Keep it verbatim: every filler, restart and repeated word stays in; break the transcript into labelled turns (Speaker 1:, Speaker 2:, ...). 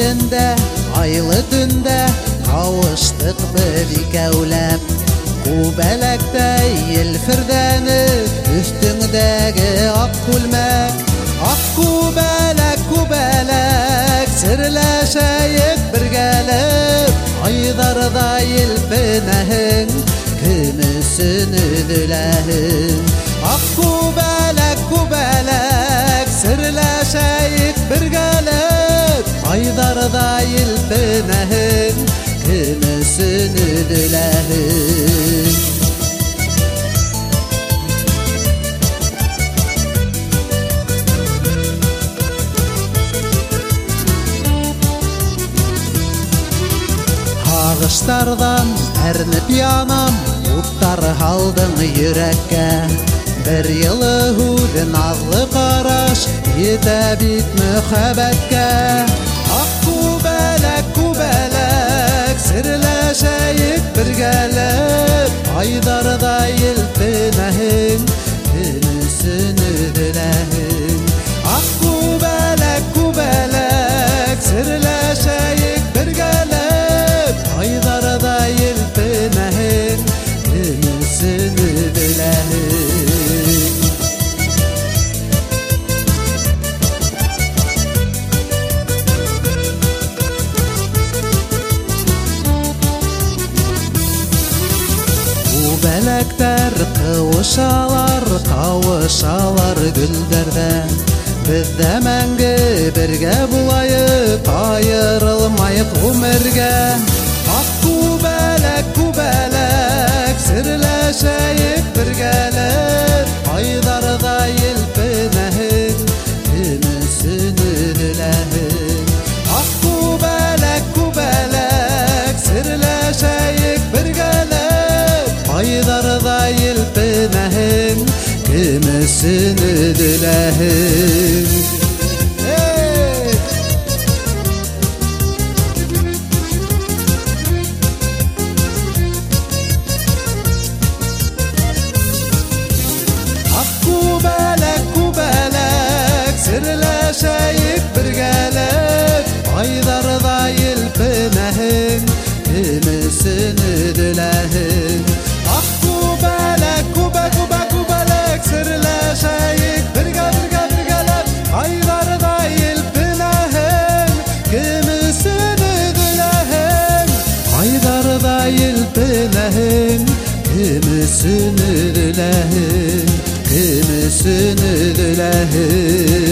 Speaker 1: елінде айлы түнде қауыштық бір екеулеп Күбәләктәй елфірдәні үстіңдәгі ақ күлмәк Ақ күбәләк, күбәләк сірләшәйік біргәліп Айдарда елпінәһің күмісін өділәһің Ақ күбәләк, күбәләк сірләшәйік біргәліп Айдарда елпінәһің күмісін өділәһің Ағыштардан әрніп янам, ұттар халдың үйрәккә Бір елы худын азлы қараш, ете бит мүхәбәткә Ақ күбәләк, күбәләк, сірләшәйік біргәліп Айдарда елпінәһің, күмісін өділәһің Ақ күбәләк, күбәләк, сірләшәйік біргәліп Aydarda yelpinəhin, күмісін өділәһің Күбәләктәр қауышалар, қауышалар гүлдәрдә Біздә мәңгі бірге булайық, айырылмайық ғүмергә Ақ күбәләк, күбәләк, сірләшәйік біргәліп Айдарда елпінәһің, күмісін өділәһің Ақ күбәләк, күбәләк, сірләшәйік біргәліп Айдарда елпінәһің, күмісін өділәһің Sirləşəyik birgəlib Aydarda yelpinəhin Күмісін ödülәhin Ақ күбәләк, күбә, күбә, күбәләк Sirləşəyik birgə, birgə, birgəlib Ayдарda yelpinəhin Күмісін ödülәhin Aydarda yelpinəhin Күмісін ödülәhin Күмісін ödülәhin